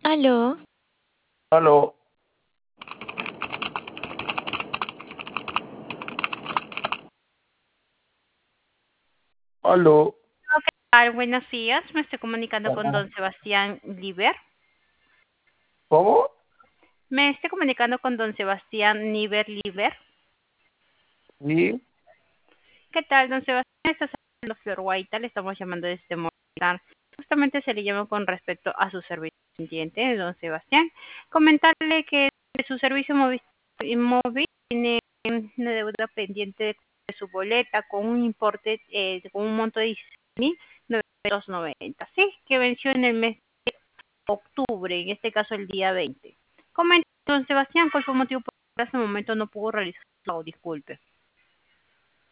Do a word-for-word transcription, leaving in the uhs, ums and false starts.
Aló, Aló, aló. ¿Qué tal? Buenos días, me estoy comunicando con Ajá. don Sebastián Liber. ¿Cómo? Me estoy comunicando con don Sebastián Niver Liber. Sí, ¿Qué tal, don Sebastián? Está hablando Flor Guaita, le estamos llamando desde Movistar. Justamente se le llama con respecto a su servicio pendiente, don Sebastián. Comentarle que su servicio móvil móvil tiene una deuda pendiente de su boleta con un importe, eh, con un monto de dieciséis mil novecientos noventa, ¿sí? Que venció en el mes octubre, en este caso el día veinte. Comenta, don Sebastián, cuál fue el motivo por el que hasta el momento no pudo realizar el pago, disculpe.